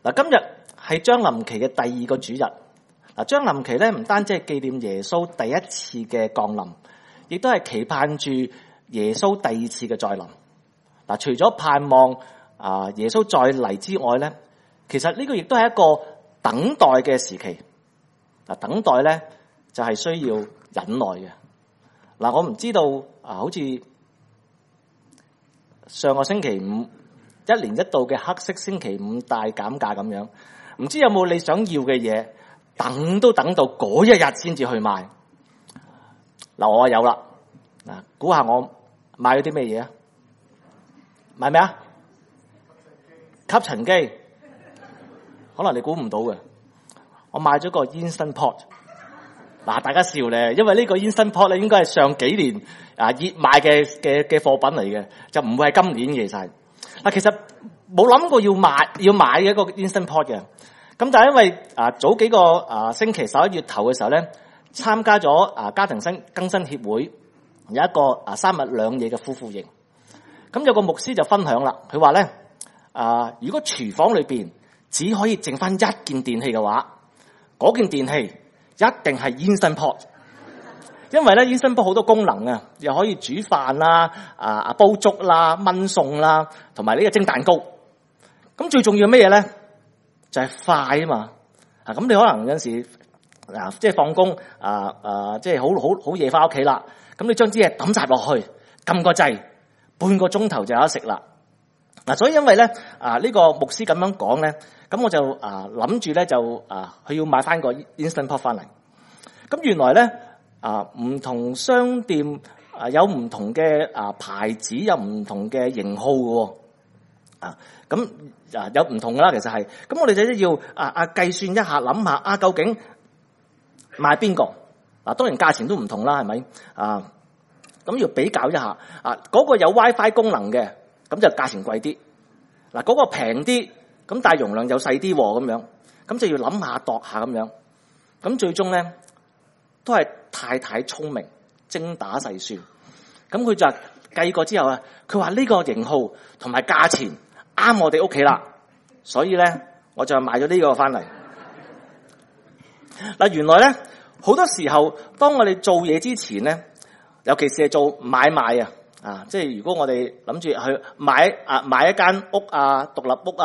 嗱，今日係將臨期嘅第二個主日。嗱，將臨期咧唔單止係紀念耶穌第一次嘅降臨，亦都係期盼住耶穌第二次嘅再臨。嗱，除咗盼望耶穌再嚟之外咧，其實呢個亦都係一個等待嘅時期。嗱，等待咧就係需要忍耐嘅。嗱，我唔知道好似上個星期五一年一度嘅黑色星期五大減價咁樣，唔知有冇你想要嘅嘢，等都等到嗰一日先至去買。嗱，我有啦。嗱，估下我買咗啲咩嘢啊？買咩啊？吸塵機。可能你估唔到嘅，我買咗個 Instant Pot。嗱，大家笑咧，因為呢個 Instant Pot 咧應該係上幾年熱賣嘅貨品嚟嘅，就唔會係今年嘅。其實冇諗過要買一個 Instant Pot 嘅。咁但係因為早幾個星期11月頭嘅時候咧，參加咗家庭更新協會有一個3日2夜嘅夫婦營。咁有個牧師就分享啦，佢話咧如果廚房裏邊只可以剩翻一件電器嘅話，嗰件電器一定係 Instant Pot， 因為咧 Instant Pot 好多功能啊，又可以煮飯啦、煲粥啦、燜餸啦，同埋呢個蒸蛋糕。咁最重要咩嘢咧？就係快啊嘛。咁你可能有陣時即係放工即係好夜翻屋企啦，咁你將啲嘢抌晒落去，撳個掣，半個鐘頭就有得食啦。所以因為咧呢個牧師咁樣講咧，咁我就諗住咧就佢要買翻個 Instant Pot 翻嚟。咁原來咧唔同商店有唔同嘅牌子，有唔同嘅型號嘅喎。咁有唔同噶啦，其實係。咁我哋就要計算一下，諗下究竟買邊個？當然價錢都唔同啦，係咪？咁要比較一下。嗰個有 WiFi 功能嘅，咁就價錢貴啲。嗰個平啲，咁但係容量又細啲咁樣，咁就要諗下度下咁樣。咁最終咧都係太太聰明，精打細算。咁佢就計過之後佢話呢個型號同埋價錢啱我哋屋企啦，所以咧我就買咗呢個翻嚟。原來咧好多時候，當我哋做嘢之前咧，尤其是係做買賣即係如果我哋諗住去買一間屋獨立屋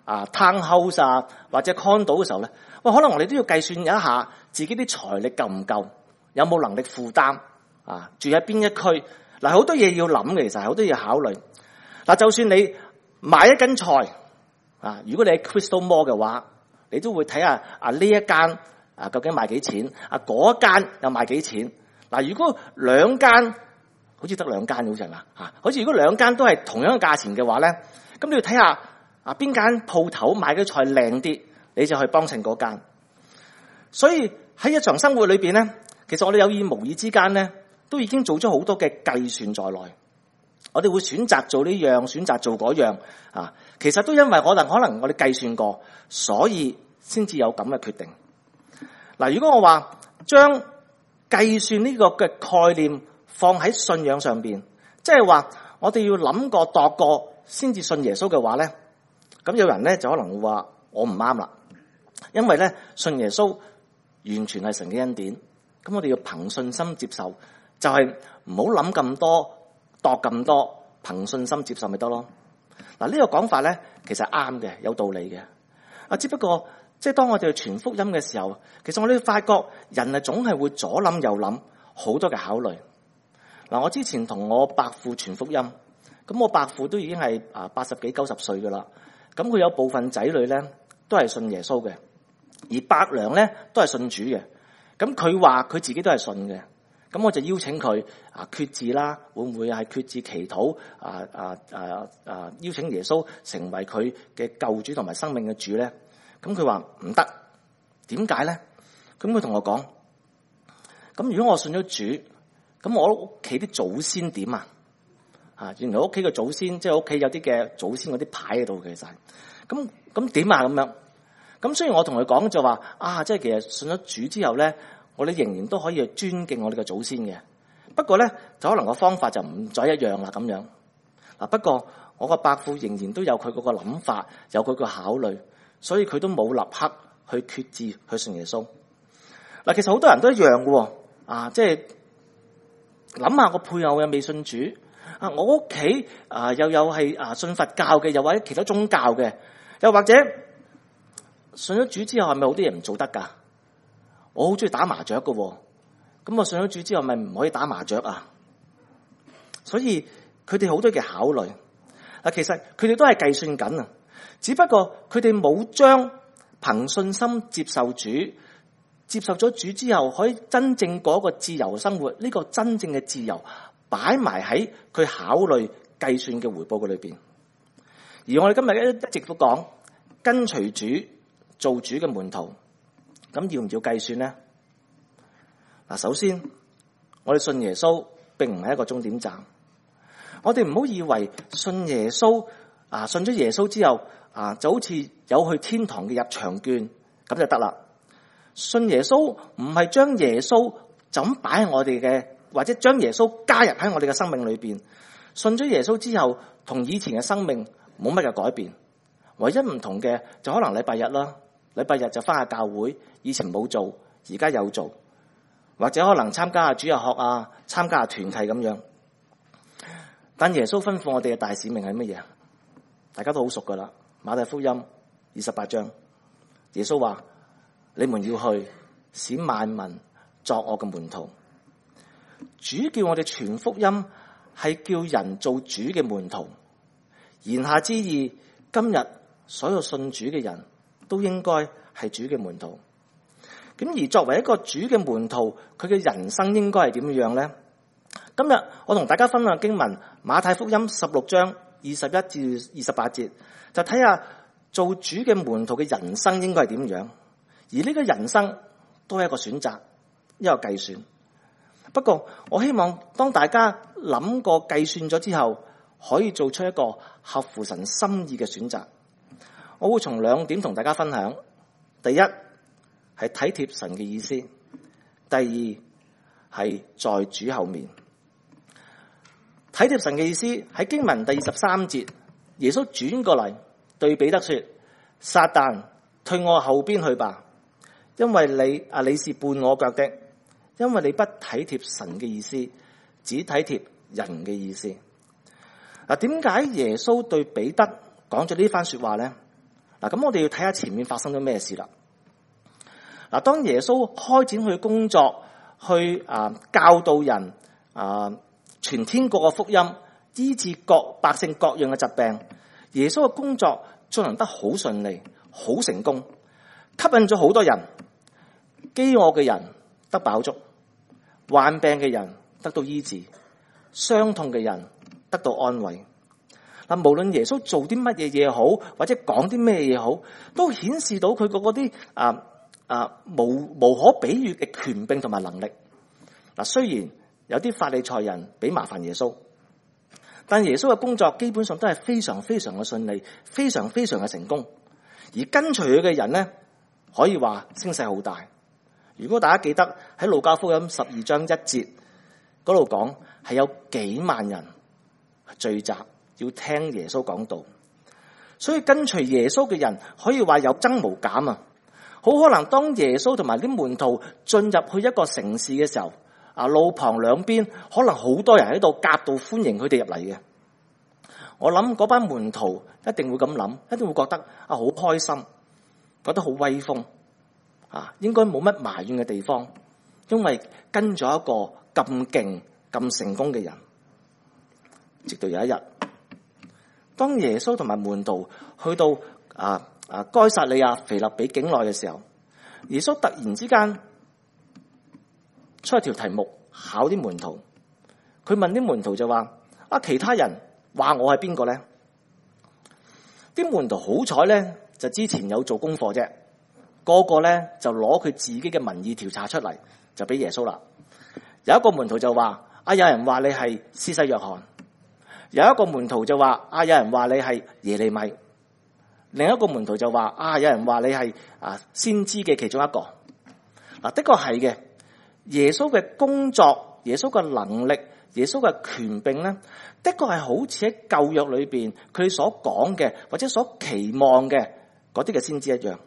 townhouse 或者 condo 嘅時候咧，可能我哋都要計算一下自己啲財力夠唔夠，有冇能力負擔住喺邊一區。好多嘢要諗嘅，其實好多嘢要考慮。就算你買一斤菜如果你喺 Crystal Mall 嘅話，你都會睇下呢一間究竟賣幾錢，嗰一間又賣幾錢。如果兩間好似得兩間好似係嘛好似如果兩間都係同樣嘅價錢嘅話咧，咁你要睇下邊間鋪頭賣嘅菜靚啲，你就去幫襯嗰間。所以喺日常生活裏邊咧，其實我哋有意無意之間咧，都已經做咗好多嘅計算在內。我哋會選擇做呢樣，選擇做嗰樣其實都因為可能我哋計算過，所以先至有咁嘅決定。如果我話將計算呢個嘅概念放喺信仰上邊，即係話我哋要諗過度過先至信耶穌嘅話咧，咁有人咧就可能會話我唔啱啦，因為咧信耶穌完全係神嘅恩典，咁我哋要憑信心接受，就係唔好諗咁多，度咁多，憑信心接受咪得咯。呢個講法咧其實啱嘅，有道理嘅。只不過即係當我哋去傳福音嘅時候，其實我哋會發覺人係總係會左諗右諗，好多嘅考慮。我之前同我伯父傳福音，咁我伯父都已經係80幾90歲噶啦，咁佢有部分仔女咧都係信耶穌嘅，而伯娘咧都係信主嘅。咁佢話佢自己都係信嘅，咁我就邀請佢決志啦，會唔會係決志祈禱邀請耶穌成為佢嘅救主同埋生命嘅主咧？咁佢話唔得，點解咧？咁佢同我講，咁如果我信咗主，咁我屋企啲祖先點原來屋企嘅祖先，即係屋企有啲嘅祖先嗰啲牌喺度嘅，其實咁點咁樣？咁雖然我同佢講就話即係其實信咗主之後咧，我哋仍然都可以去尊敬我哋嘅祖先嘅。不過咧，就可能個方法就唔再一樣啦咁樣。不過我個伯父仍然都有佢嗰個諗法，有佢個考慮。 所以佢都冇立刻去決志去信耶穌。嗱，其實好多人都一樣嘅，即係諗下個配偶又未信主，我屋企又有係信佛教嘅，又或者其他宗教嘅，又或者信咗主之後係咪好多嘢唔做得噶？我好中意打麻雀嘅，咁我信咗主之後咪唔可以打麻雀啊？所以佢哋好多嘅考慮。其實佢哋都係計算緊啊，只不過佢哋冇將憑信心接受主，接受咗主之後可以真正過一個自由生活，呢個真正嘅自由擺埋喺佢考慮計算嘅回報嘅裏邊。而我哋今日一直都講跟隨主做主嘅門徒，咁要唔要計算呢？首先我哋信耶穌並唔係一個終點站。我哋唔好以為信耶穌信咗耶穌之後就好似有去天堂嘅入場券咁就得啦。信耶穌唔係將耶穌就咁擺喺我哋嘅，或者將耶穌加入喺我哋嘅生命裏邊。信咗耶穌之後，同以前嘅生命冇乜嘅改變，唯一唔同嘅就可能禮拜日啦，禮拜日就翻下教會，以前冇做，而家有做，或者可能參加下主日學參加下團契咁樣。但耶穌吩咐我哋嘅大使命係乜嘢？大家都好熟噶啦，馬太福音28章，耶穌話：你們要去，使萬民作我嘅門徒。主叫我哋傳福音，係叫人做主嘅門徒。言下之意，今日所有信主嘅人都應該係主嘅門徒。咁而作為一個主嘅門徒，佢嘅人生應該係點樣呢？今日我同大家分享經文馬太福音16章21至28節，就睇下做主嘅門徒嘅人生應該係點樣。而呢個人生都係一個選擇，一個計算。不過我希望當大家諗過計算咗之後，可以做出一個合乎神心意嘅選擇。我會從2點同大家分享。第一係體貼神嘅意思，第二係在主後面。體貼神嘅意思喺經文第23節，耶穌轉過嚟對彼得說：撒旦，退我後邊去吧，因為你是絆我腳的，因為你不體貼神嘅意思，只體貼人嘅意思。點解耶穌對彼得講咗呢番說話咧？咁我哋要睇下前面發生咗咩事啦。當耶穌開展去工作，去教導人傳天國嘅福音，醫治各百姓各樣嘅疾病，耶穌嘅工作進行得好順利，好成功，吸引咗好多人。飢餓嘅人得飽足，患病嘅人得到醫治，傷痛嘅人得到安慰。無論耶穌做啲乜嘢嘢好，或者講啲咩嘢好，都顯示到佢嗰啲無可比喻嘅權柄同埋能力。雖然有啲法利賽人俾麻煩耶穌，但耶穌嘅工作基本上都係非常非常嘅順利，非常非常嘅成功。而跟隨佢嘅人呢，可以話聲勢好大。如果大家記得喺路加福音12章1節嗰度講，係有幾萬人聚集要聽耶穌講道，所以跟隨耶穌嘅人可以話有增無減啊！好可能當耶穌同埋啲門徒進入去一個城市嘅時候，路旁兩邊可能好多人喺度夾道歡迎佢哋入嚟嘅。我諗嗰班門徒一定會咁諗，一定會覺得好開心，覺得好威風應該冇乜埋怨嘅地方，因為跟咗一個咁勁咁成功嘅人。直到有一日，當耶穌同埋門徒去到該撒利亞腓立比境內嘅時候，耶穌突然之間出一條題目考啲門徒。佢問啲門徒就話：其他人話我係邊個咧？啲門徒好彩咧，就之前有做功課啫，個個咧就攞佢自己嘅民意調查出嚟，就俾耶穌啦。有一個門徒就話：有人話你係施洗約翰。有一個門徒就話：有人話你係耶利米。另一個門徒就話：有人話你係先知嘅其中一個。的確係嘅，耶穌嘅工作、耶穌嘅能力、耶穌嘅權柄咧，的確係好似喺舊約裏邊佢所講嘅或者所期望嘅嗰啲嘅先知一樣。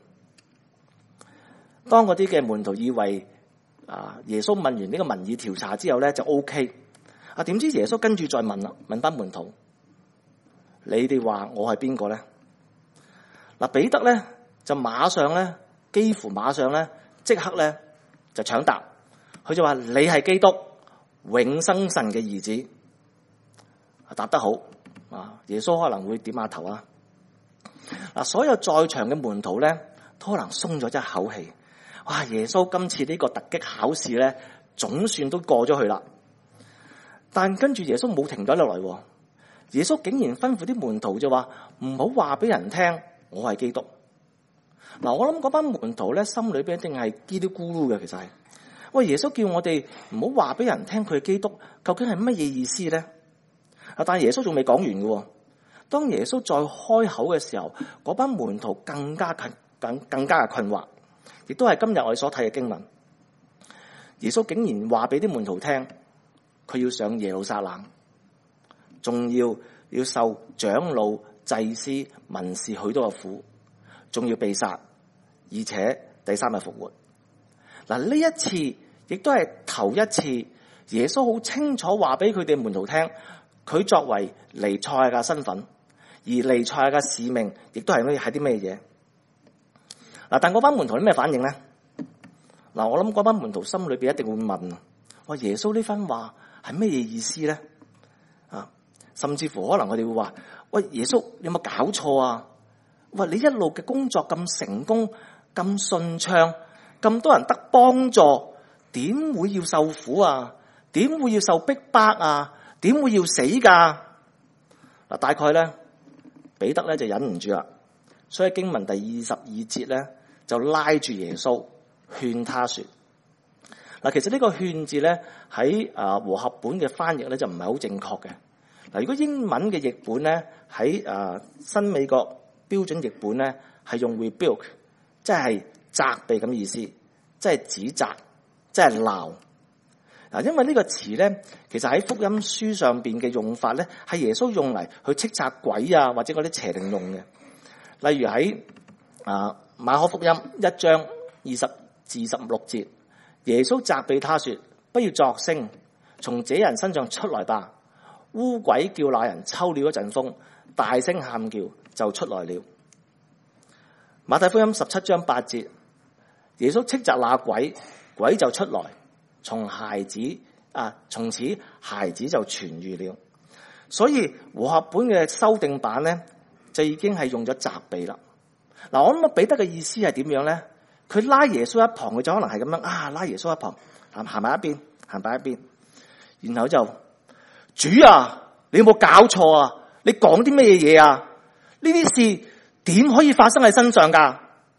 當嗰啲嘅門徒以為耶穌問完呢個民意調查之後咧就 OK， 點知耶穌跟住再問啦，問翻門徒，你哋話我係邊個咧？彼得咧就馬上咧，幾乎馬上咧，即刻咧就搶答，佢就話你係基督，永生神嘅兒子。答得好，耶穌可能會點下頭啊。所有在場嘅門徒咧都可能鬆咗一口氣。哇！耶穌今次呢個突擊考試咧，總算都過咗去啦。但跟住耶穌冇停咗落嚟，耶穌竟然吩咐啲門徒就話唔好話俾人聽我係基督。我諗嗰班門徒咧心裏邊一定係嘰哩咕嚕嘅，其實係喂，耶穌叫我哋唔好話俾人聽佢係基督，究竟係乜嘢意思咧？但係耶穌仲未講完嘅。當耶穌再開口嘅時候，嗰班門徒更加嘅困惑，亦都係今日我哋所睇嘅經文。耶穌竟然話俾啲門徒聽，佢要上耶路撒冷，仲要受長老、祭司、文士許多嘅苦，仲要被殺，而且第三日復活。呢一次亦都係頭一次，耶穌好清楚話俾佢哋門徒聽，佢作為彌賽亞嘅身份，而彌賽亞嘅使命亦都係啲咩嘢？但嗰班門徒有咩反應咧？我諗嗰班門徒心裏邊一定會問：哇，耶穌呢番話係咩嘢意思咧？甚至乎可能我哋會話：喂，耶穌你有冇搞錯啊？喂，你一路嘅工作咁成功、咁順暢、咁多人得幫助，點會要受苦啊？點會要受逼迫啊？點會要死噶？大概咧，彼得咧就忍唔住啦，所以經文第22節咧就拉住耶穌勸他說：其實呢個勸字咧喺和合本嘅翻譯咧就唔係好正確嘅。如果英文嘅譯本咧喺新美國標準譯本咧係用 rebuke， 即係責備咁意思，即係指責，即係鬧。因為呢個詞咧，其實喺福音書上邊嘅用法咧，係耶穌用嚟去斥責鬼啊，或者嗰啲邪靈用嘅。例如喺馬可福音1章20至16節，耶穌責備他說：不要作聲，從這人身上出來吧。污鬼叫那人抽了一陣風，大聲喊叫，就出來了。馬太福音17章8節，耶穌斥責那鬼，鬼就出來。從此孩子就痊癒了。所以和合本嘅修訂版咧，就已經係用咗責備啦。我諗彼得嘅意思係點樣咧？佢拉耶穌一旁，佢就可能係咁樣拉耶穌一旁，行埋一邊，然後就：主啊，你有冇搞錯啊？你講啲咩嘢啊？呢啲事點可以發生喺身上噶？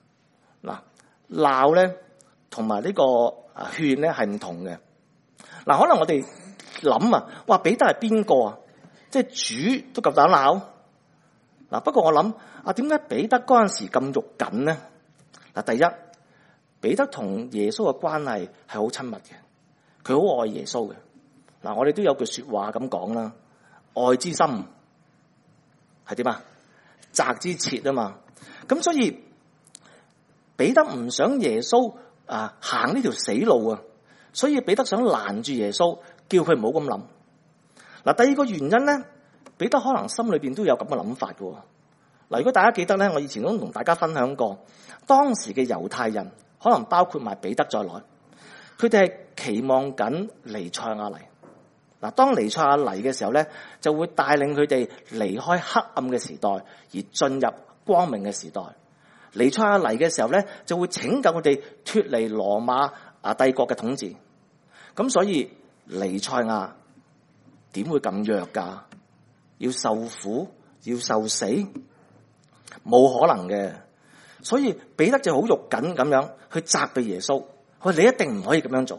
鬧咧同埋呢個勸咧係唔同嘅。可能我哋諗哇，彼得係邊個啊？即係主都夠膽鬧。不過我諗點解彼得嗰陣時咁肉緊咧？第一，彼得同耶穌嘅關係係好親密嘅，佢好愛耶穌嘅。我哋都有句說話咁講啦，愛之深係點啊？責之切啊嘛。咁所以彼得唔想耶穌行呢條死路啊，所以彼得想攔住耶穌，叫佢唔好咁諗。第二個原因咧，彼得可能心裏邊都有咁嘅諗法嘅。如果大家記得咧，我以前都同大家分享過，當時嘅猶太人可能包括埋彼得在內，佢哋係期望緊彌賽亞嚟。當彌賽亞嚟嘅時候咧，就會帶領佢哋離開黑暗嘅時代，而進入光明嘅時代。彌賽亞嚟嘅時候咧，就會拯救佢哋脫離羅馬帝國嘅統治。咁所以彌賽亞點會咁弱噶？要受苦，要受死，冇可能嘅。所以彼得就好肉緊咁樣去責備耶穌，佢話你一定唔可以咁樣做。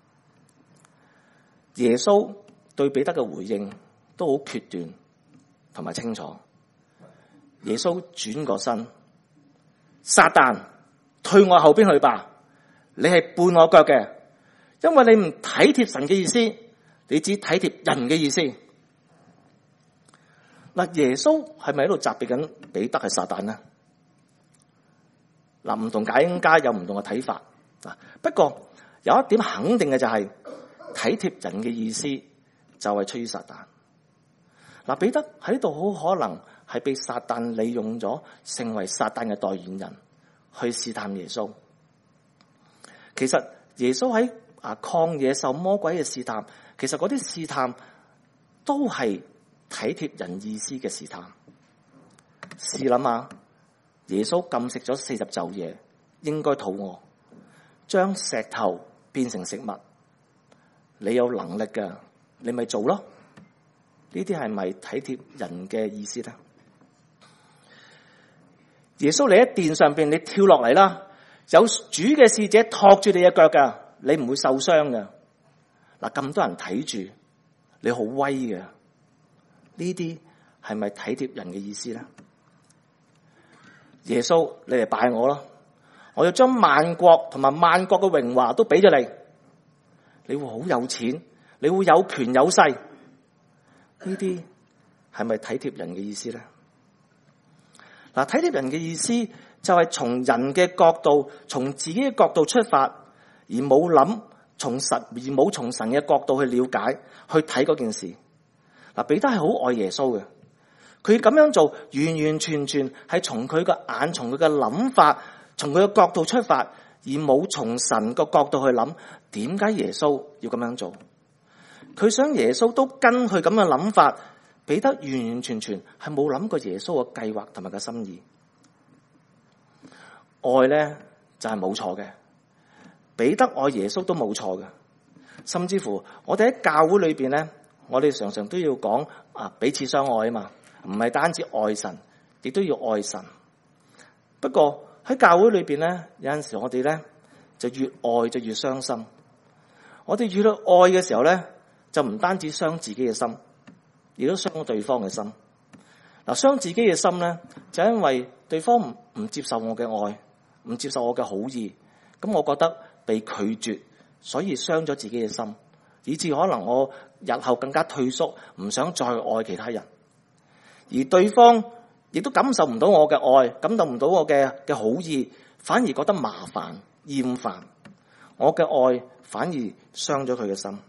耶穌對彼得嘅回應都好決斷同埋清楚。耶穌轉過身，撒旦，退我後邊去吧，你係絆我腳嘅，因為你唔體貼神嘅意思，你只體貼人嘅意思。耶穌係咪喺度責備緊彼得係撒旦呢？ 嗱，唔同解經家有唔同嘅睇法。不過有一點肯定嘅就係體貼人嘅意思就係出於撒旦。嗱，彼得喺度好可能係被撒旦利用咗，成為撒旦嘅代言人去試探耶穌。其實耶穌喺曠野受魔鬼嘅試探，其實嗰啲試探都係體貼人意思嘅試探。試諗下，耶穌禁食咗40晝夜，應該肚餓，將石頭變成食物，你有能力嘅，你咪做咯。呢啲係咪體貼人嘅意思咧？耶穌你喺殿上邊，你跳落嚟啦，有主嘅使者托住你嘅腳噶，你唔會受傷噶。嗱，咁多人睇住，你好威嘅，呢啲係咪體貼人嘅意思咧？耶穌，你嚟拜我咯，我要將萬國同埋萬國嘅榮華都俾咗你，你會好有錢，你會有權有勢，呢啲係咪體貼人嘅意思咧？嗱，體貼人嘅意思就係從人嘅角度，從自己嘅角度出發，而冇諗從神，而冇從神嘅角度去了解，去睇嗰件事。嗱，彼得係好愛耶穌嘅，佢咁樣做完完全全係從佢嘅眼，從佢嘅諗法，從佢嘅角度出發，而冇從神個角度去諗，點解耶穌要咁樣做？佢想耶穌都跟佢咁嘅諗法。彼得完完全全係冇諗過耶穌嘅計劃同埋個心意。愛咧就係冇錯嘅，彼得愛耶穌都冇錯嘅。甚至乎我哋喺教會裏邊咧，我哋常常都要講彼此相愛啊嘛，唔係單止愛神，亦都要愛神。不過喺教會裏邊咧，有陣時我哋咧就越愛就越傷心。我哋越去愛嘅時候咧，就唔單止傷自己嘅心，亦都傷對方嘅心。嗱，傷自己嘅心咧，就因為對方唔接受我嘅愛，唔接受我嘅好意，咁我覺得被拒絕，所以傷咗自己嘅心，以致可能我日後更加退縮，唔想再愛其他人。而對方亦都感受唔到我嘅愛，感受唔到我嘅好意，反而覺得麻煩、厭煩，我嘅愛反而傷咗佢嘅心。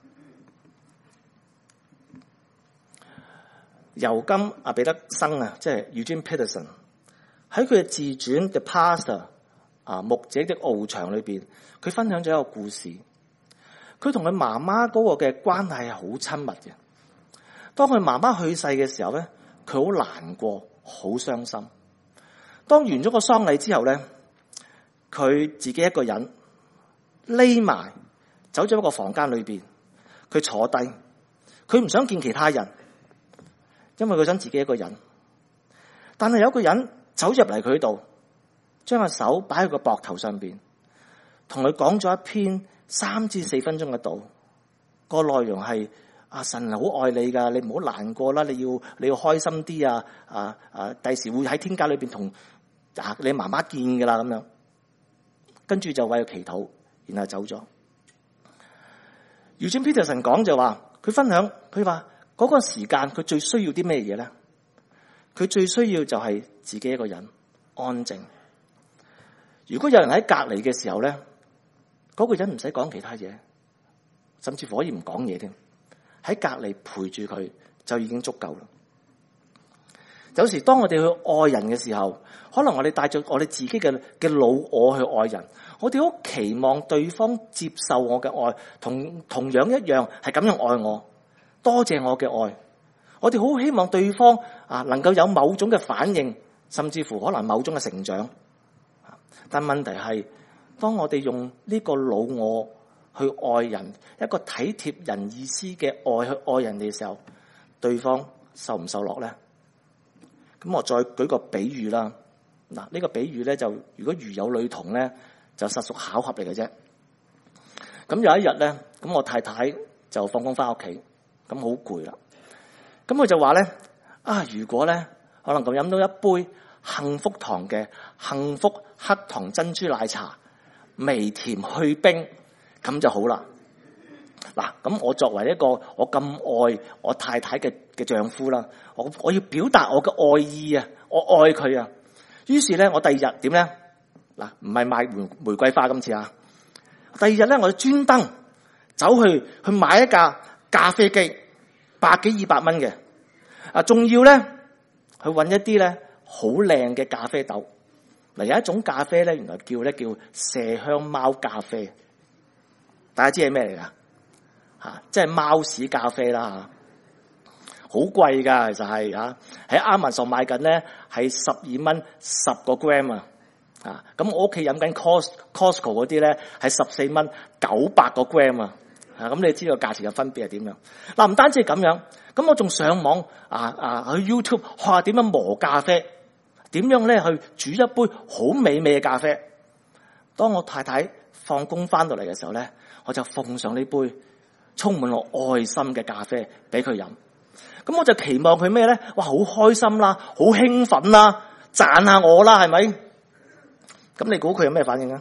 尤金彼得生即係 Eugene Peterson 喺佢嘅自傳 The Pastor 牧者的翱翔裏邊，佢分享咗一個故事。佢同佢媽媽嗰個嘅關係係好親密嘅。當佢媽媽去世嘅時候咧，佢好難過，好傷心。當完咗個喪禮之後咧，佢自己一個人匿埋走咗一個房間裏邊，佢坐低，佢唔想見其他人。因為佢想自己一個人，但係有個人走入嚟佢度，將個手擺喺個膊頭上邊，同佢講咗一篇3至4分鐘嘅道。個內容係神好愛你噶，你唔好難過啦，你要開心啲第時會喺天家裏邊同你媽媽見噶啦咁樣。跟住就為佢祈禱，然後走咗。Eugene Peterson 講就話，佢分享，佢話。嗰個時間佢最需要啲咩嘢咧？佢最需要就係自己一個人安靜。如果有人喺隔離嘅時候咧，嗰個人唔使講其他嘢，甚至乎可以唔講嘢添，喺隔離陪住佢就已經足夠啦。有時當我哋去愛人嘅時候，可能我哋帶着我哋自己嘅老我去愛人，我哋好期望對方接受我嘅愛，同樣一樣係咁樣愛我。多謝我嘅愛，我哋好希望對方能夠有某種嘅反應，甚至乎可能某種嘅成長。但問題係，當我哋用呢個老我去愛人，一個體貼人意思嘅愛去愛人哋嘅時候，對方受唔受落咧？咁我再舉個比喻啦。嗱，呢個比喻咧就如果如有雷同咧，就實屬巧合嚟嘅啫。咁有一日咧，咁我太太就放工翻屋企。咁好攰啦，咁佢就話咧，如果咧可能咁飲到一杯幸福堂嘅幸福黑糖珍珠奶茶，微甜去冰，咁就好啦。嗱，咁我作為一個我咁愛我太太嘅丈夫啦，我要表達我嘅愛意啊，我愛佢啊。於是咧，我第二日點咧， 嗱，唔係買玫瑰花今次啊。第二日咧，我就專登走去買一架咖啡機，100幾200蚊嘅。仲要咧去搵一啲咧好靚嘅咖啡豆。嗱，有一種咖啡咧，原來叫麝香貓咖啡。大家知係咩嚟噶？即係貓屎咖啡啦，好貴噶，其實係喺Amazon買緊咧係12蚊10個 gram 啊。咁我屋企飲緊 Costco 嗰啲咧係14蚊900個 gram 啊。咁你知道價錢嘅分別係點樣？嗱，唔單止係咁樣，咁我仲上網去 YouTube 學下點樣磨咖啡，點樣咧去煮一杯好美味嘅咖啡。當我太太放工翻到嚟嘅時候咧，我就奉上呢杯充滿我愛心嘅咖啡俾佢飲。咁我就期望佢咩咧？哇，好開心啦，好興奮啦，讚下我啦，係咪？咁你估佢有咩反應啊？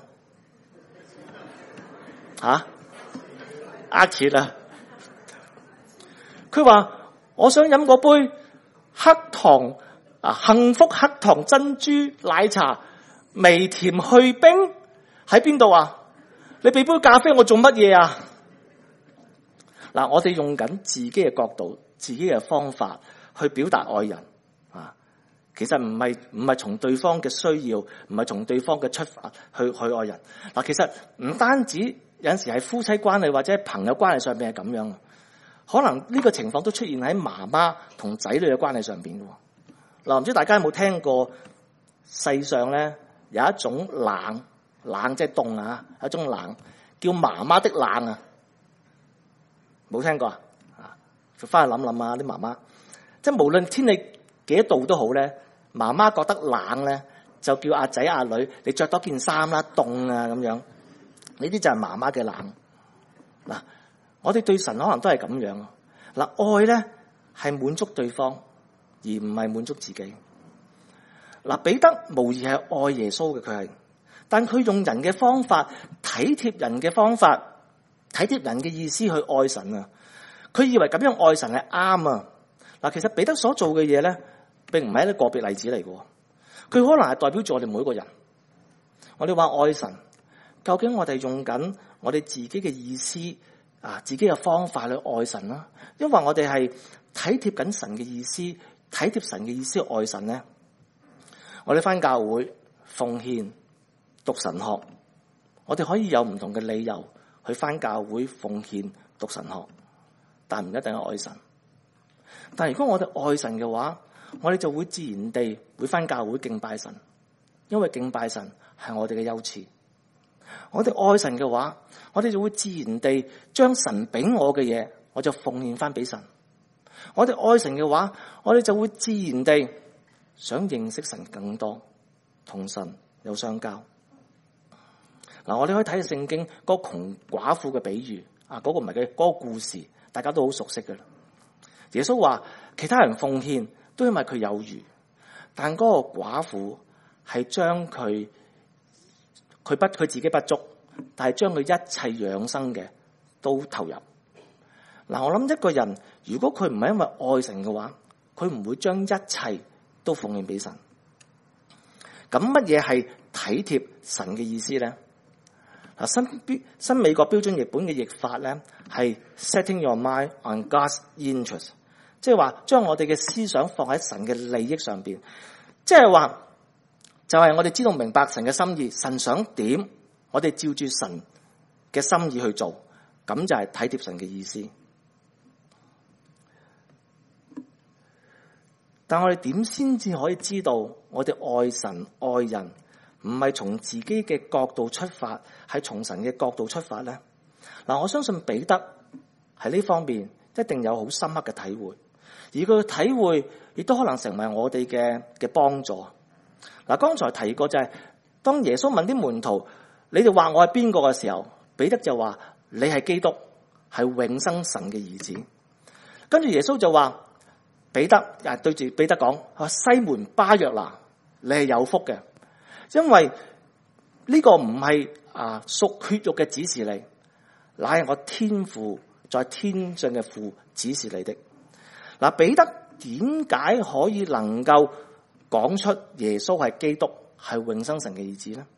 呃錢啦！佢話我想飲嗰杯黑糖幸福黑糖珍珠奶茶，微甜去冰，喺邊度啊？你俾杯咖啡我做乜嘢啊？嗱，我哋用緊自己嘅角度、自己嘅方法去表達愛人其實唔係從對方嘅需要，唔係從對方嘅出發去愛人。嗱，其實唔單止有陣時係夫妻關係或者朋友關係上邊係咁樣，可能呢個情況都出現喺媽媽同仔女嘅關係上邊嘅。嗱，唔知大家有冇聽過世上咧有一種冷即係凍一種冷叫媽媽的冷啊？冇聽過翻去諗諗啲媽媽，即係無論天氣幾多度都好咧，媽媽覺得冷咧，就叫阿仔阿女你着多件衫啦，凍咁樣。呢啲就係媽媽嘅冷。嗱，我哋對神可能都係咁樣。嗱，愛咧係滿足對方，而唔係滿足自己。嗱，彼得無疑係愛耶穌嘅，佢係，但佢用人嘅方法，體貼人嘅方法，體貼人嘅意思去愛神啊。佢以為咁樣愛神係啱啊。嗱，其實彼得所做嘅嘢咧，並唔係一個個別例子嚟嘅。佢可能係代表住我哋每一個人。我哋話愛神，究竟我哋用緊我哋自己嘅意思自己嘅方法去愛神啦，因為我哋係體貼緊神嘅意思，體貼神嘅意思去愛神咧。我哋返教會奉獻讀神學，我哋可以有唔同嘅理由去返教會奉獻讀神學，但唔一定係愛神。但如果我哋愛神嘅話，我哋就會自然地會返教會敬拜神，因為敬拜神係我哋嘅優次。我哋愛神嘅話，我哋就會自然地將神俾我嘅嘢，我就奉獻翻俾神。我哋愛神嘅話，我哋就會自然地想認識神更多，同神有相交。嗱，我哋可以睇下聖經嗰個窮寡婦嘅比喻嗰個唔係嘅嗰個故事，大家都好熟悉嘅啦。耶穌話其他人奉獻都因為佢有餘，但嗰個寡婦係將佢自己不足，但係將佢一切養生嘅都投入。嗱，我諗一個人如果佢唔係因為愛神嘅話，佢唔會將一切都奉獻俾神。咁乜嘢係體貼神嘅意思咧？新美國標準譯本嘅譯法咧係 setting your mind on God's interest， 即係話將我哋嘅思想放喺神嘅利益上邊，即係話就係我哋知道明白神嘅心意，神想點，我哋照住神嘅心意去做，咁就係體貼神嘅意思。但我哋點先至可以知道我哋愛神愛人唔係從自己嘅角度出發，係從神嘅角度出發咧？嗱，我相信彼得喺呢方面一定有好深刻嘅體會，而佢嘅體會亦都可能成為我哋嘅幫助。嗱，剛才提過就係當耶穌問啲門徒，你哋話我係邊個嘅時候，彼得就話你係基督，係永生神嘅兒子。跟住耶穌就話彼得對住彼得講，西門巴約拿，你係有福嘅，因為呢個唔係屬血肉嘅指示你，乃係我天父在天上嘅父指示你的。嗱，彼得點解可以能夠講出耶穌係基督，係永生神嘅兒子咧？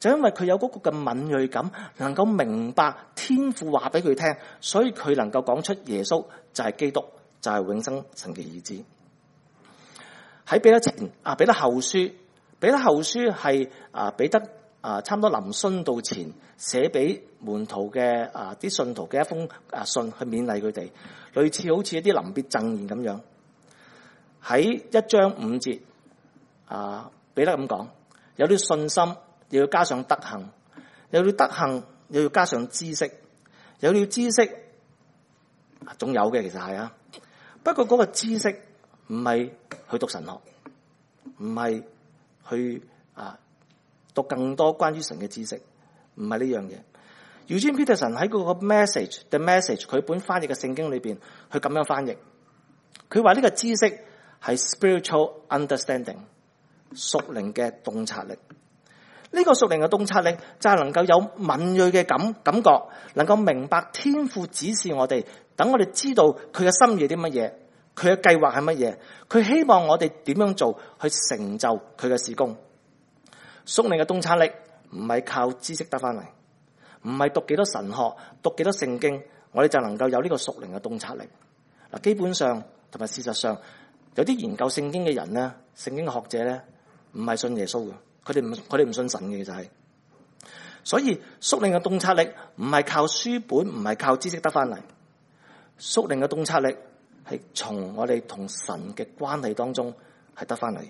就因為佢有嗰個嘅敏銳感，能夠明白天父話俾佢聽，所以佢能夠講出耶穌就係基督，就係永生神嘅兒子。喺彼得後書係彼得差唔多臨殉道前寫俾門徒嘅啲信徒嘅一封信，去勉勵佢哋，類似好似一啲臨別贈言咁樣。喺1章5節，彼得咁講：有啲信心，又要加上德行；有啲德行，又要加上知識；有啲知識，總有嘅其實係不過嗰個知識唔係去讀神學，唔係去讀更多關於神嘅知識，唔係呢樣嘢。Eugene Peterson 喺嗰個 The Message 佢本翻譯嘅聖經裏邊，佢咁樣翻譯，佢話呢個知識係 spiritual understanding， 屬靈嘅洞察力。呢個屬靈嘅洞察力就係能夠有敏銳嘅感覺，能夠明白天父指示我哋，等我哋知道佢嘅心意係啲乜嘢，佢嘅計劃係乜嘢，佢希望我哋點樣做去成就佢嘅事工。屬靈嘅洞察力唔係靠知識得翻嚟，唔係讀幾多神學、讀幾多聖經，我哋就能夠有呢個屬靈嘅洞察力。基本上同埋事實上，有啲研究聖經嘅人咧，聖經嘅學者咧，唔係信耶穌嘅，佢哋唔信神嘅就係。所以屬靈嘅洞察力唔係靠書本，唔係靠知識得翻嚟。屬靈嘅洞察力係從我哋同神嘅關係當中係得翻嚟嘅。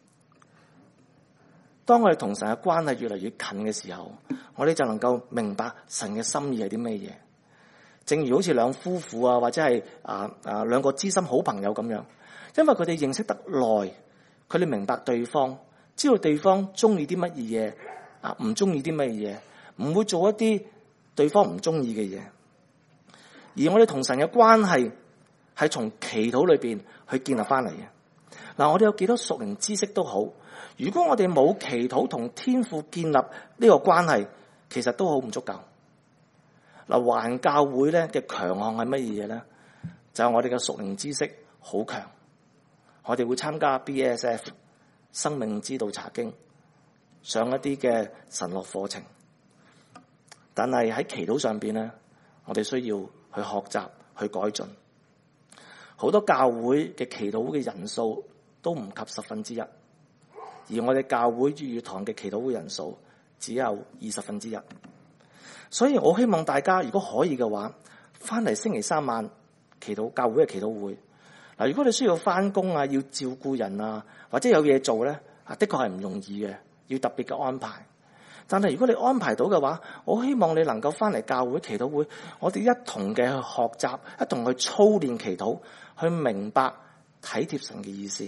當我哋同神嘅關係越嚟越近嘅時候，我哋就能夠明白神嘅心意係啲咩嘢。正如好似兩夫婦或者係兩個知心好朋友咁樣，因為佢哋認識得耐，佢哋明白對方，知道對方中意啲乜嘢唔中意啲乜嘢，唔會做一啲對方唔中意嘅嘢。而我哋同神嘅關係係從祈禱裏邊去建立翻嚟嘅。我哋有幾多屬靈知識都好，如果我哋冇祈禱同天父建立呢個關係，其實都好唔足夠。華人教會咧嘅強項係乜嘢咧？就係我哋嘅屬靈知識好強，我哋會參加 BSF 生命之道查經，上一啲嘅神學課程，但係喺祈禱上邊咧，我哋需要去學習去改進。好多教會嘅祈禱嘅人數都唔及1/10，而我哋教會粵語堂嘅祈禱會人數只有1/20。所以我希望大家如果可以嘅話，翻嚟星期3晚祈禱教會嘅祈禱會。如果你需要翻工要照顧人或者有嘢做咧，的確係唔容易嘅，要特別嘅安排。但係如果你安排到嘅話，我希望你能夠翻嚟教會祈禱會，我哋一同嘅去學習，一同去操練祈禱，去明白體貼神嘅意思。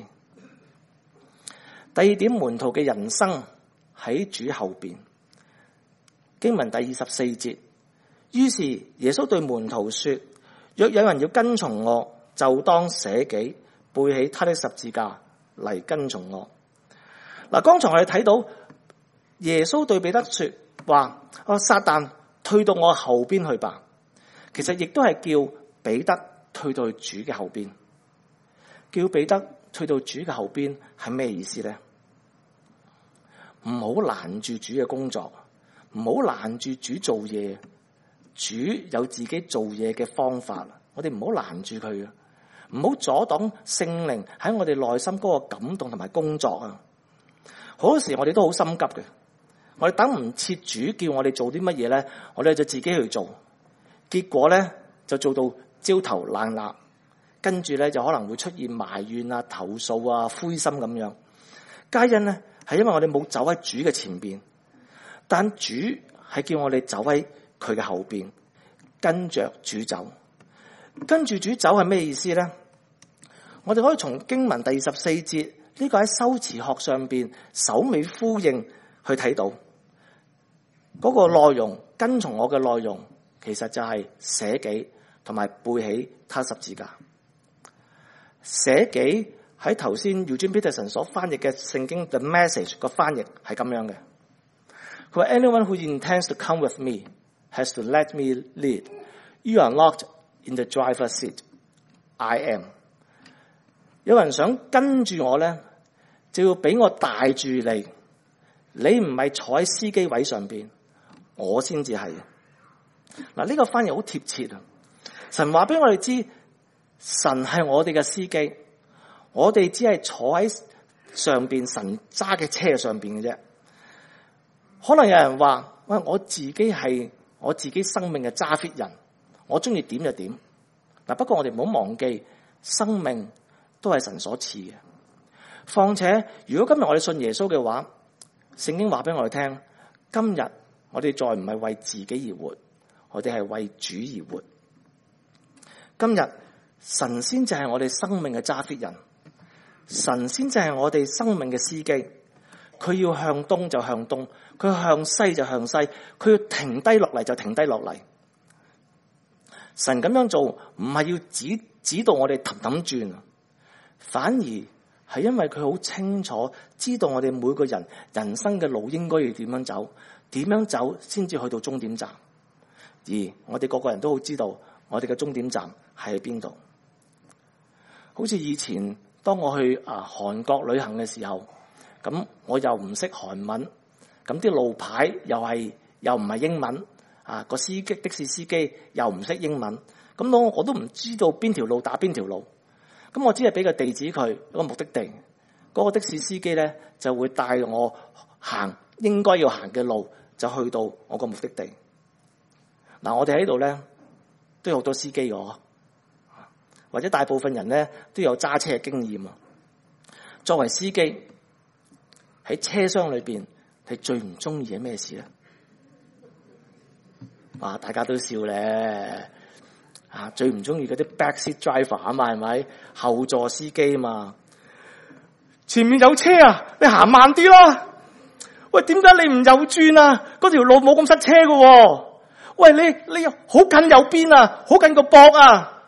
第二點，門徒嘅人生喺主後邊。經文第24節，於是耶穌對門徒說：若有人要跟從我，就當捨己，背起他的十字架嚟跟從我。剛才我哋睇到耶穌對彼得說話：撒旦退到我後邊去吧。其實亦都係叫彼得退到主嘅後邊。叫彼得退到主嘅後邊係咩意思咧？唔好攔住主嘅工作，唔好攔住主做嘢。主有自己做嘢嘅方法，我哋唔好攔住佢啊！唔好阻擋聖靈喺我哋內心嗰個感動同埋工作啊！好多時我哋都好心急嘅，我哋等唔切主叫我哋做啲乜嘢咧，我哋就自己去做，結果咧就做到焦頭爛額，跟住咧就可能會出現埋怨投訴灰心咁樣。皆因咧係因為我哋冇走喺主嘅前邊，但主係叫我哋走喺佢嘅後邊，跟着主走。跟住主走係咩意思咧？我哋可以從經文第24節呢個喺修辭學上邊首尾呼應去睇到嗰個內容。跟從我嘅內容其實就係捨己同埋背起他十字架。捨己喺頭先 Eugene Peterson 所翻譯嘅聖經 The Message 個翻譯係咁樣嘅，佢話 Anyone who intends to come with me has to let me lead. You are locked in the driver's seat. I am. 有人想跟住我咧，就要俾我帶住你你唔係坐喺司機位上邊，我先至係。嗱，呢個翻譯好貼切啊！神話俾我哋知，神係我哋嘅司機，我哋只係坐喺上邊，神揸嘅車上邊嘅啫。可能有人話：喂，我自己係我自己生命嘅揸 fit 人，我中意點就點。嗱，不過我哋唔好忘記，生命都係神所賜嘅。況且，如果今日我哋信耶穌嘅話，聖經話俾我哋聽，今日我哋再唔係為自己而活，我哋係為主而活。今日神先就係我哋生命嘅揸 fit 人，神先就係我哋生命嘅司機。佢要向東就向東，佢向西就向西，佢要停低落嚟就停低落嚟。神咁樣做唔係要指導我哋氹氹轉，反而係因為佢好清楚知道我哋每個人人生嘅路應該要點樣走先至去到終點站。而我哋個個人都好知道我哋嘅終點站係喺邊度。好似以前當我去韓國旅行嘅時候，咁我又唔識韓文，咁啲路牌又唔係英文，個的士司機又唔識英文，咁我都唔知道邊條路打邊條路，咁我只係俾個地址佢，一個目的地，嗰個的士司機咧就會帶我行應該要行嘅路，就去到我個目的地。嗱，我哋喺度咧都有好多司機嘅，或者大部分人咧都有揸車嘅經驗啊。作為司機，喺車廂裏邊，你最唔中意嘅咩事咧？大家都笑咧，最唔中意嗰啲 backseat driver 啊嘛，係咪？後座司機啊嘛，前面有車啊，你行慢啲啦。喂，點解你唔右轉啊？嗰條路冇咁塞車㗎。喂，你好近右邊啊，好近個膊啊。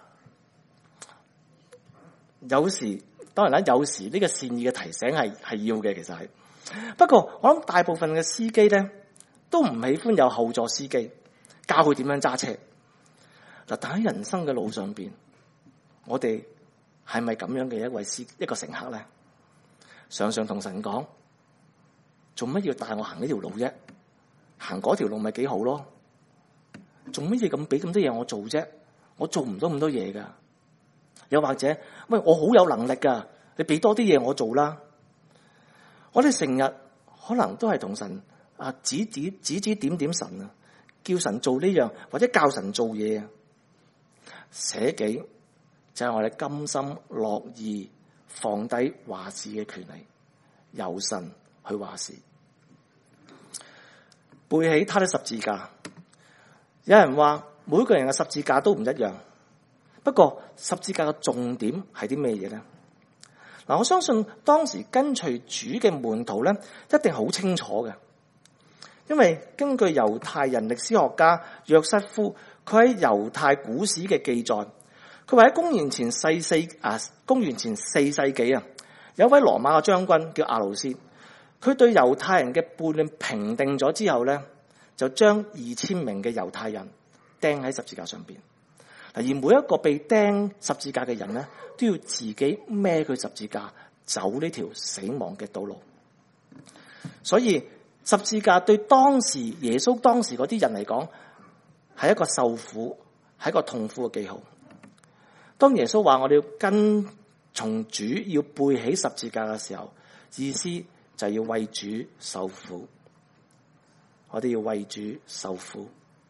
有時，當然啦，有時呢個善意嘅提醒係要嘅，其實係。不過我諗大部分嘅司機咧都唔喜歡有後座司機教佢點樣揸車。嗱，但喺人生嘅路上邊，我哋係咪咁樣嘅一個乘客咧？常常同神講，做乜要帶我行呢條路啫？行嗰條路咪幾好咯？做乜嘢咁俾咁多嘢我做啫？我做唔到咁多嘢噶。又或者，喂，我好有能力噶，你俾多啲嘢我做啦。我哋成日可能都係同神指點神啊，叫神做呢樣，或者教神做嘢啊。捨己就係我哋甘心樂意放低話事嘅權利，由神去話事。背起他的十字架，有人話每個人嘅十字架都唔一樣，不過十字架嘅重點係啲咩嘢咧？嗱，我相信當時跟隨主嘅門徒咧，一定好清楚嘅，因為根據猶太人歷史學家約瑟夫，佢喺猶太古史嘅記載，佢話喺公元前4世紀啊，有一位羅馬嘅將軍叫亞魯斯，佢對猶太人嘅叛亂平定咗之後咧，就將2000名嘅猶太人釘喺十字架上邊。而每一個被釘十字架嘅人咧，都要自己孭佢十字架走呢條死亡嘅道路。所以十字架對耶穌當時嗰啲人嚟講，係一個受苦，係一個痛苦嘅記號。當耶穌話我哋要跟從主，要背起十字架嘅時候，意思就係要為主受苦。我哋要為主受苦。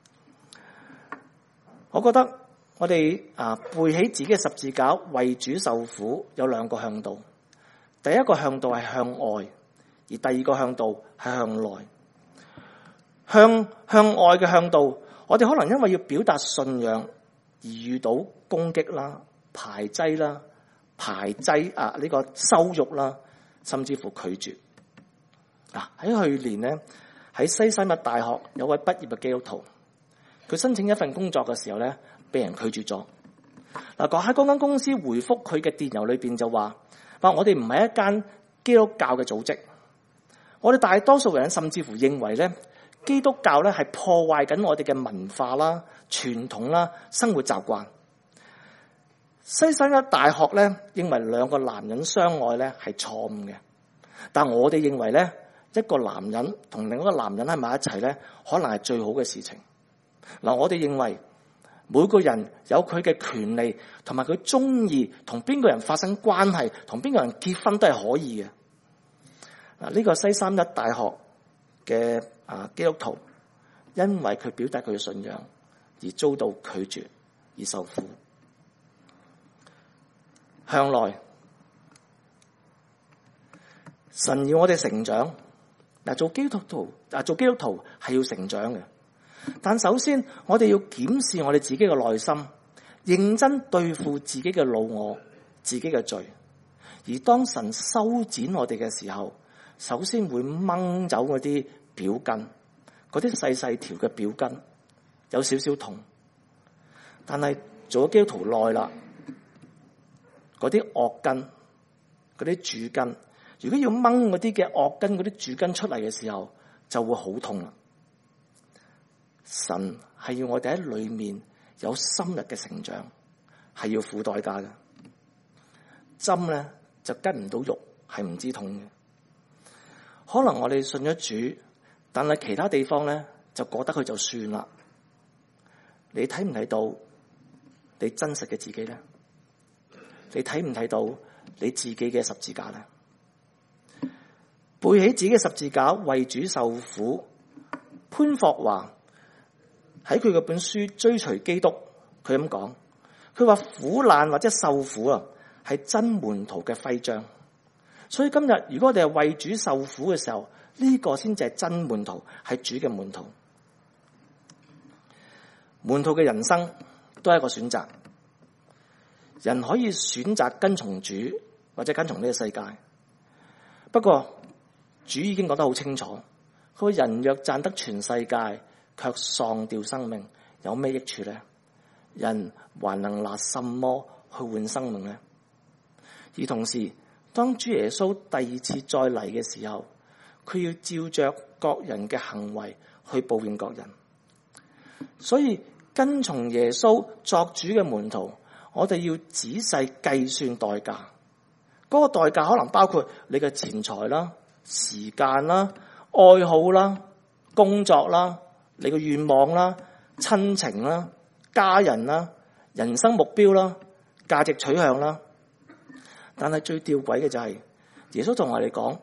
我覺得我哋背起自己嘅十字架為主受苦有兩個向度。第一個向度係向外，而第二個向度係向內。向外嘅向度，我哋可能因為要表達信仰而遇到攻擊啦、排擠啦、呢個羞辱啦，甚至乎拒絕。喺去年咧，喺西西密大學有位畢業嘅基督徒，佢申請一份工作嘅時候咧，被人拒絕咗。喺嗰間公司回覆佢嘅電郵裏邊就話我哋唔係一間基督教嘅組織，我哋大多數人甚至乎認為咧，基督教咧係破壞緊我哋嘅文化啦、傳統啦、生活習慣。西西密大學咧認為兩個男人相愛咧係錯誤嘅，但我哋認為咧， 一個男人同另一個男人喺埋一齊咧，可能係最好嘅事情。嗱，我哋認為每個人有佢嘅權利，同埋佢中意同邊個人發生關係，同邊個人結婚都係可以嘅。嗱，呢個西三一大學嘅基督徒，因為佢表達佢嘅信仰而遭到拒絕而受苦。向來神要我哋成長，做基督徒係要成長嘅。但首先我哋要檢視我哋自己嘅內心，認真對付自己嘅老我、自己嘅罪。而當神修剪我哋嘅時候，首先會掹走嗰啲表根，嗰啲細細條嘅表根，有少少痛。但係做咗基督徒耐啦，嗰啲惡根、嗰啲主根，如果要掹嗰啲嘅惡根、嗰啲主根出嚟嘅時候，就會好痛啦。神係要我哋喺裏面有深入嘅成長，係要付代價嘅。針咧就跟唔到肉，係唔知痛嘅。可能我哋信咗主，但係其他地方咧就過得去就算啦。你睇唔睇到你真實嘅自己咧？你睇唔睇到你自己嘅十字架咧？背起自己嘅十字架為主受苦，潘霍華喺佢嘅本書《追隨基督》，佢咁講，佢話苦難或者受苦啊，係真門徒嘅徽章。所以今日如果我哋係為主受苦嘅時候，呢個先至係真門徒，係主嘅門徒。門徒嘅人生都係一個選擇，人可以選擇跟從主或者跟從呢個世界。不過主已經講得好清楚，佢話人若賺得全世界，卻喪掉生命，有咩益處呢？人還能拿什麼去換生命呢？而同時，當主耶穌第二次再嚟嘅時候，佢要照着各人嘅行為去報應各人。所以跟從耶穌作主嘅門徒，我哋要仔細計算代價。嗰個代價可能包括你嘅錢財啦、時間啦、愛好啦、工作啦、你嘅願望啦、親情啦、家人啦、人生目標啦、價值取向啦。但係最吊詭嘅就係，耶穌同我哋講，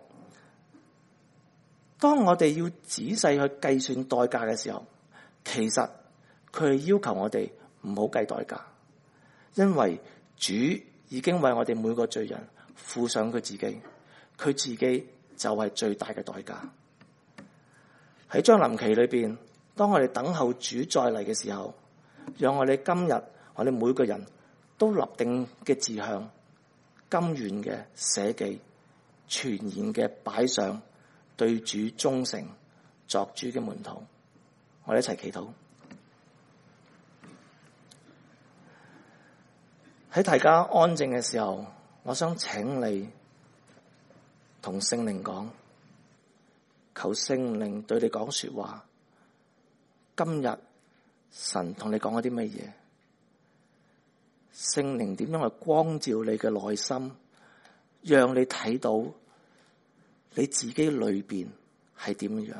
當我哋要仔細去計算代價嘅時候，其實佢係要求我哋唔好計代價，因為主已經為我哋每個罪人付上佢自己，佢自己就係最大嘅代價。喺將臨期裏邊，當我哋等候主再嚟嘅時候，讓我哋今日我哋每個人都立定嘅志向，甘願嘅捨己，全然嘅擺上，對主忠誠，作主嘅門徒。我哋一齊祈禱。喺大家安靜嘅時候，我想請你同聖靈講，求聖靈對你講說話。今日神同你講咗啲乜嘢？聖靈點樣去光照你嘅內心，讓你睇到你自己裏邊係點樣？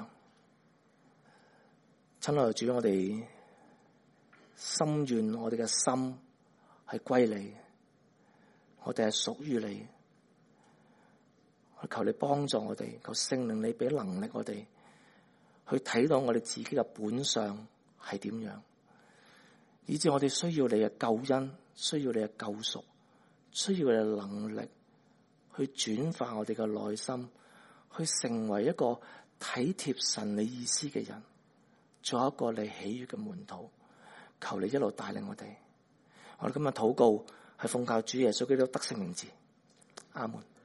親愛的主，我哋心願我哋嘅心係歸你，我哋係屬於你。我求你幫助我哋，求聖靈你俾能力我哋去睇到我哋自己嘅本相係點樣，以致我哋需要你嘅救恩，需要你嘅救贖，需要你嘅能力去轉化我哋嘅內心，去成為一個體貼神你意思嘅人，做一個你喜悅嘅門徒。求你一路帶領我哋。我哋今日禱告係奉靠主耶穌基督得勝名字，阿門。